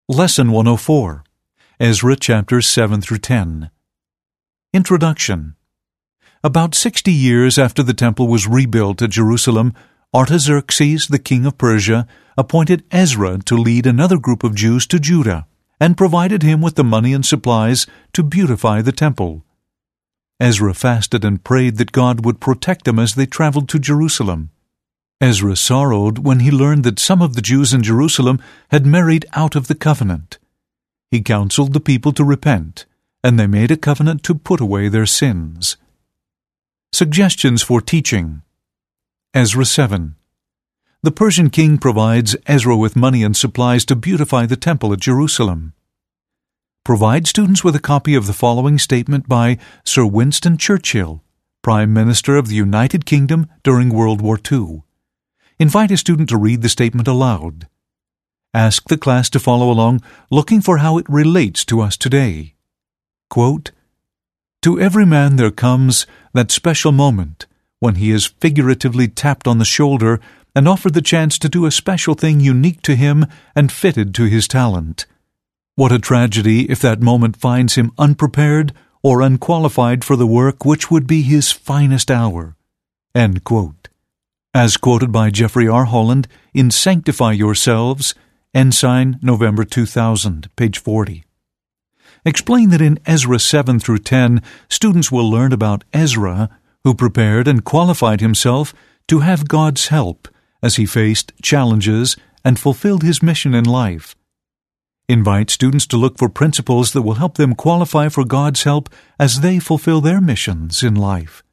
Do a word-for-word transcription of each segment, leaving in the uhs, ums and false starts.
Lesson one oh four, Ezra chapters seven through ten. Introduction. About sixty years after the temple was rebuilt at Jerusalem, Artaxerxes, the king of Persia, appointed Ezra to lead another group of Jews to Judah, and provided him with the money and supplies to beautify the temple. Ezra fasted and prayed that God would protect them as they traveled to Jerusalem. Ezra sorrowed when he learned that some of the Jews in Jerusalem had married out of the covenant. He counseled the people to repent, and they made a covenant to put away their sins. Suggestions for teaching. Ezra seven. The Persian king provides Ezra with money and supplies to beautify the temple at Jerusalem. Provide students with a copy of the following statement by Sir Winston Churchill, Prime Minister of the United Kingdom during World War Two. Invite a student to read the statement aloud. Ask the class to follow along, looking for how it relates to us today. Quote, "To every man there comes that special moment when he is figuratively tapped on the shoulder and offered the chance to do a special thing unique to him and fitted to his talent. What a tragedy if that moment finds him unprepared or unqualified for the work which would be his finest hour." End quote. As quoted by Jeffrey R. Holland in Sanctify Yourselves, Ensign, November two thousand, page forty. Explain that in Ezra seven through ten, students will learn about Ezra, who prepared and qualified himself to have God's help as he faced challenges and fulfilled his mission in life. Invite students to look for principles that will help them qualify for God's help as they fulfill their missions in life.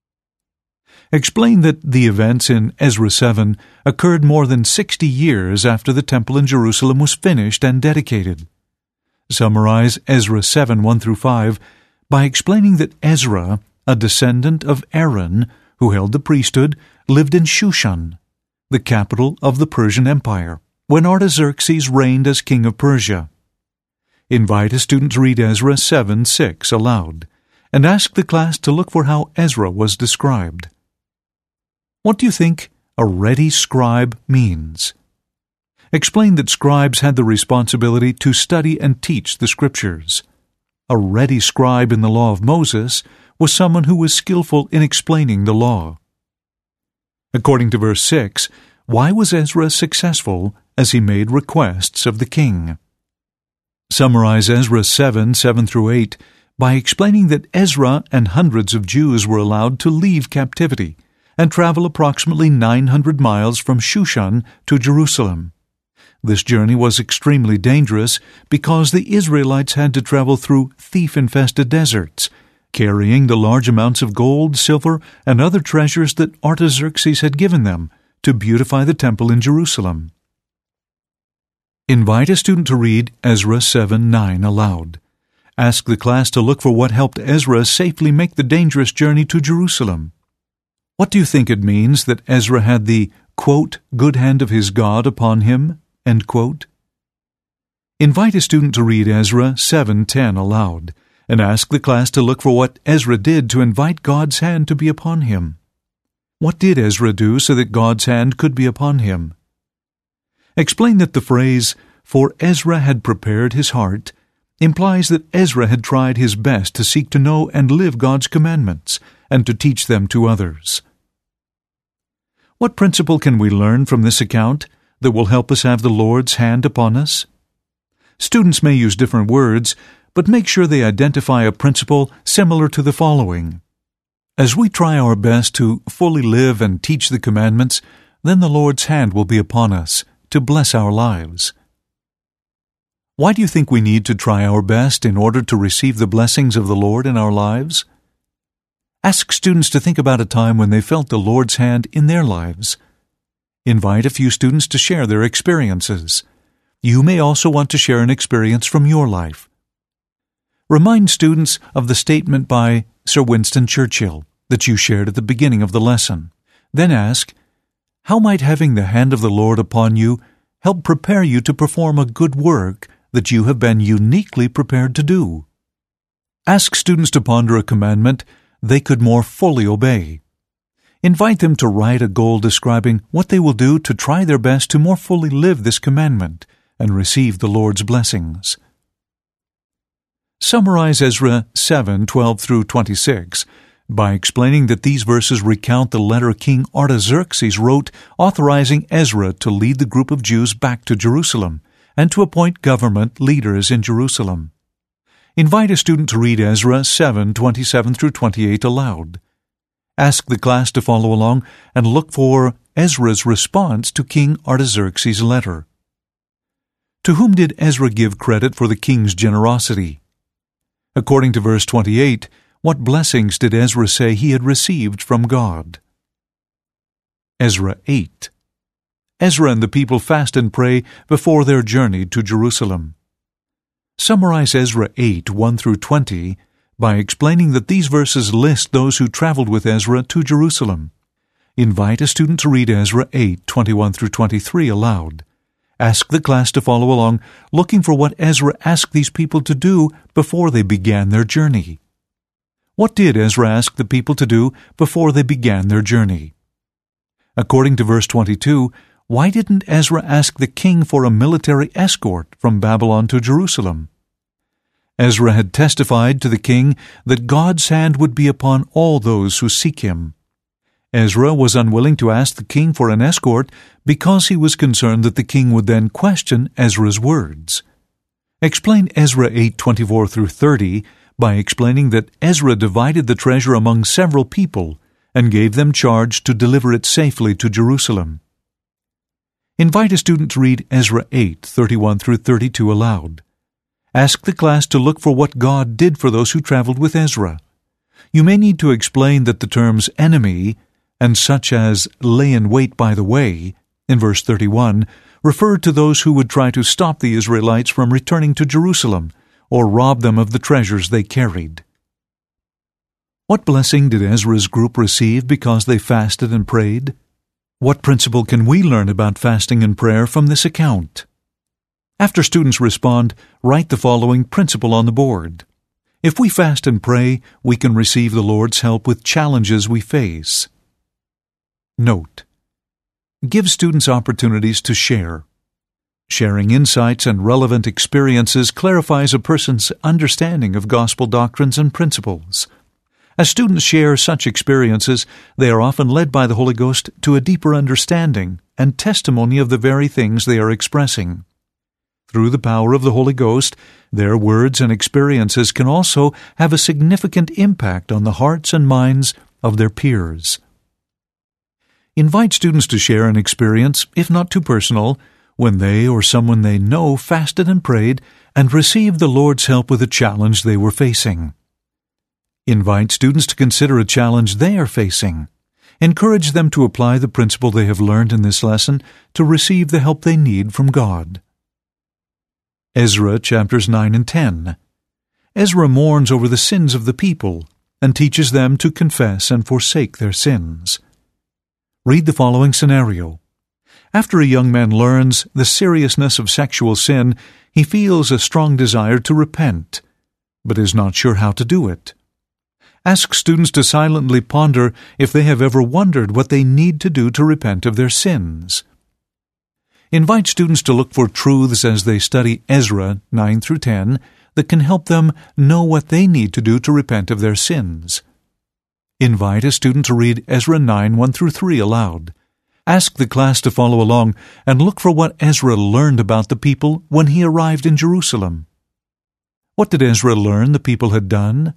Explain that the events in Ezra seven occurred more than sixty years after the temple in Jerusalem was finished and dedicated. Summarize Ezra seven one through five by explaining that Ezra, a descendant of Aaron, who held the priesthood, lived in Shushan, the capital of the Persian Empire, when Artaxerxes reigned as king of Persia. Invite a student to read Ezra seven six aloud, and ask the class to look for how Ezra was described. What do you think a ready scribe means? Explain that scribes had the responsibility to study and teach the Scriptures. A ready scribe in the law of Moses was someone who was skillful in explaining the law. According to verse six, why was Ezra successful as he made requests of the king? Summarize Ezra seven seven through eight by explaining that Ezra and hundreds of Jews were allowed to leave captivity and travel approximately nine hundred miles from Shushan to Jerusalem. This journey was extremely dangerous because the Israelites had to travel through thief-infested deserts, carrying the large amounts of gold, silver, and other treasures that Artaxerxes had given them to beautify the temple in Jerusalem. Invite a student to read Ezra seven nine aloud. Ask the class to look for what helped Ezra safely make the dangerous journey to Jerusalem. What do you think it means that Ezra had the, quote, good hand of his God upon him, end quote? Invite a student to read Ezra seven ten aloud, and ask the class to look for what Ezra did to invite God's hand to be upon him. What did Ezra do so that God's hand could be upon him? Explain that the phrase, "for Ezra had prepared his heart," implies that Ezra had tried his best to seek to know and live God's commandments, and to teach them to others. What principle can we learn from this account that will help us have the Lord's hand upon us? Students may use different words, but make sure they identify a principle similar to the following. As we try our best to fully live and teach the commandments, then the Lord's hand will be upon us to bless our lives. Why do you think we need to try our best in order to receive the blessings of the Lord in our lives? Ask students to think about a time when they felt the Lord's hand in their lives. Invite a few students to share their experiences. You may also want to share an experience from your life. Remind students of the statement by Sir Winston Churchill that you shared at the beginning of the lesson. Then ask, how might having the hand of the Lord upon you help prepare you to perform a good work that you have been uniquely prepared to do? Ask students to ponder a commandment they could more fully obey. Invite them to write a goal describing what they will do to try their best to more fully live this commandment and receive the Lord's blessings. Summarize Ezra seven twelve through twenty-six by explaining that these verses recount the letter King Artaxerxes wrote authorizing Ezra to lead the group of Jews back to Jerusalem and to appoint government leaders in Jerusalem. Invite a student to read Ezra seven twenty-seven through twenty-eight aloud. Ask the class to follow along and look for Ezra's response to King Artaxerxes' letter. To whom did Ezra give credit for the king's generosity? According to verse twenty-eight, what blessings did Ezra say he had received from God? Ezra eight. Ezra and the people fast and pray before their journey to Jerusalem. Summarize Ezra eight one through twenty by explaining that these verses list those who traveled with Ezra to Jerusalem. Invite a student to read Ezra eight twenty-one through twenty-three aloud. Ask the class to follow along, looking for what Ezra asked these people to do before they began their journey. What did Ezra ask the people to do before they began their journey? According to verse twenty-two, why didn't Ezra ask the king for a military escort from Babylon to Jerusalem? Ezra had testified to the king that God's hand would be upon all those who seek him. Ezra was unwilling to ask the king for an escort because he was concerned that the king would then question Ezra's words. Explain Ezra eight twenty-four through thirty by explaining that Ezra divided the treasure among several people and gave them charge to deliver it safely to Jerusalem. Invite a student to read Ezra eight thirty-one through thirty-two aloud. Ask the class to look for what God did for those who traveled with Ezra. You may need to explain that the terms enemy and such as lay in wait by the way, in verse thirty-one, referred to those who would try to stop the Israelites from returning to Jerusalem or rob them of the treasures they carried. What blessing did Ezra's group receive because they fasted and prayed? What principle can we learn about fasting and prayer from this account? After students respond, write the following principle on the board. If we fast and pray, we can receive the Lord's help with challenges we face. Note: give students opportunities to share. Sharing insights and relevant experiences clarifies a person's understanding of gospel doctrines and principles. As students share such experiences, they are often led by the Holy Ghost to a deeper understanding and testimony of the very things they are expressing. Through the power of the Holy Ghost, their words and experiences can also have a significant impact on the hearts and minds of their peers. Invite students to share an experience, if not too personal, when they or someone they know fasted and prayed and received the Lord's help with a challenge they were facing. Invite students to consider a challenge they are facing. Encourage them to apply the principle they have learned in this lesson to receive the help they need from God. Ezra chapters nine and ten. Ezra mourns over the sins of the people and teaches them to confess and forsake their sins. Read the following scenario. After a young man learns the seriousness of sexual sin, he feels a strong desire to repent, but is not sure how to do it. Ask students to silently ponder if they have ever wondered what they need to do to repent of their sins. Invite students to look for truths as they study Ezra nine through ten that can help them know what they need to do to repent of their sins. Invite a student to read Ezra nine one through three aloud. Ask the class to follow along and look for what Ezra learned about the people when he arrived in Jerusalem. What did Ezra learn the people had done?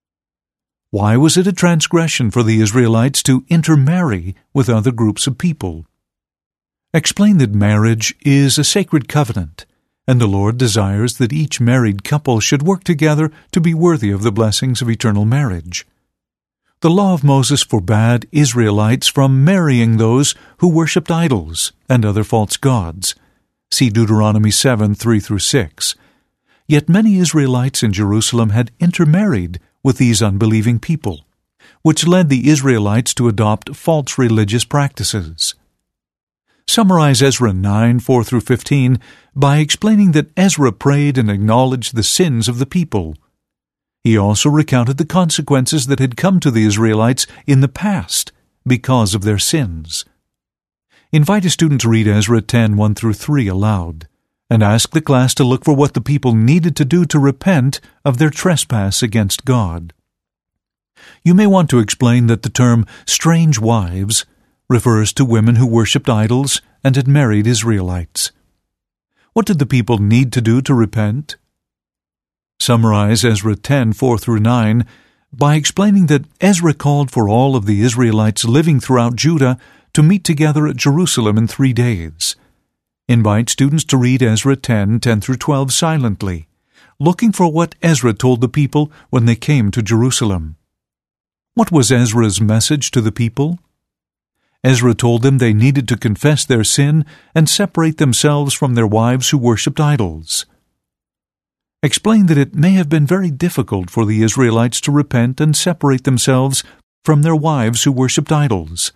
Why was it a transgression for the Israelites to intermarry with other groups of people? Explain that marriage is a sacred covenant, and the Lord desires that each married couple should work together to be worthy of the blessings of eternal marriage. The law of Moses forbade Israelites from marrying those who worshipped idols and other false gods. See Deuteronomy seven three through six. Yet many Israelites in Jerusalem had intermarried with these unbelieving people, which led the Israelites to adopt false religious practices. Summarize Ezra nine four through fifteen by explaining that Ezra prayed and acknowledged the sins of the people. He also recounted the consequences that had come to the Israelites in the past because of their sins. Invite a student to read Ezra ten one through three aloud. and asked the class to look for what the people needed to do to repent of their trespass against God. You may want to explain that the term strange wives refers to women who worshipped idols and had married Israelites. What did the people need to do to repent? Summarize Ezra ten, four through nine by explaining that Ezra called for all of the Israelites living throughout Judah to meet together at Jerusalem in three days. Invite students to read Ezra ten, ten through twelve silently, looking for what Ezra told the people when they came to Jerusalem. What was Ezra's message to the people? Ezra told them they needed to confess their sin and separate themselves from their wives who worshipped idols. Explain that it may have been very difficult for the Israelites to repent and separate themselves from their wives who worshipped idols.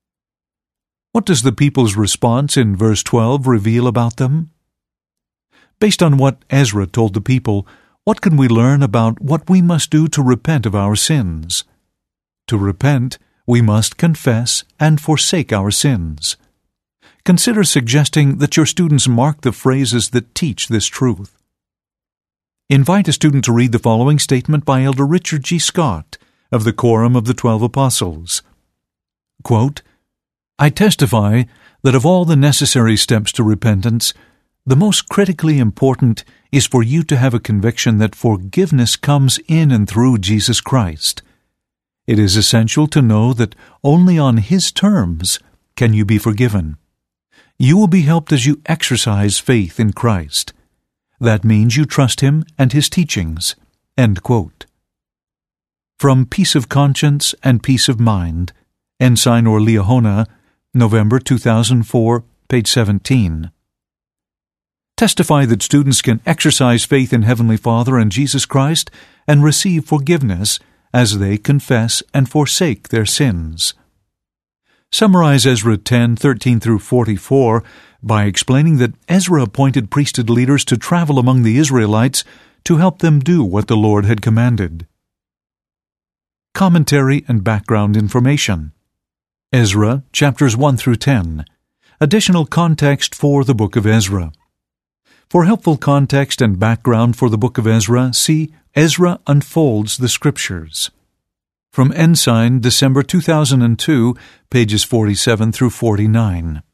What does the people's response in verse twelve reveal about them? Based on what Ezra told the people, what can we learn about what we must do to repent of our sins? To repent, we must confess and forsake our sins. Consider suggesting that your students mark the phrases that teach this truth. Invite a student to read the following statement by Elder Richard G. Scott of the Quorum of the Twelve Apostles. Quote, I testify that of all the necessary steps to repentance, the most critically important is for you to have a conviction that forgiveness comes in and through Jesus Christ. It is essential to know that only on His terms can you be forgiven. You will be helped as you exercise faith in Christ. That means you trust Him and His teachings. End quote. From Peace of Conscience and Peace of Mind, Ensign or Liahona, November two thousand four, page seventeen. Testify that students can exercise faith in Heavenly Father and Jesus Christ and receive forgiveness as they confess and forsake their sins. Summarize Ezra ten, thirteen through forty-four by explaining that Ezra appointed priesthood leaders to travel among the Israelites to help them do what the Lord had commanded. Commentary and background information. Ezra, chapters one through ten. Additional context for the book of Ezra. For helpful context and background for the book of Ezra, see Ezra Unfolds the Scriptures. From Ensign, December two thousand two, pages forty-seven through forty-nine.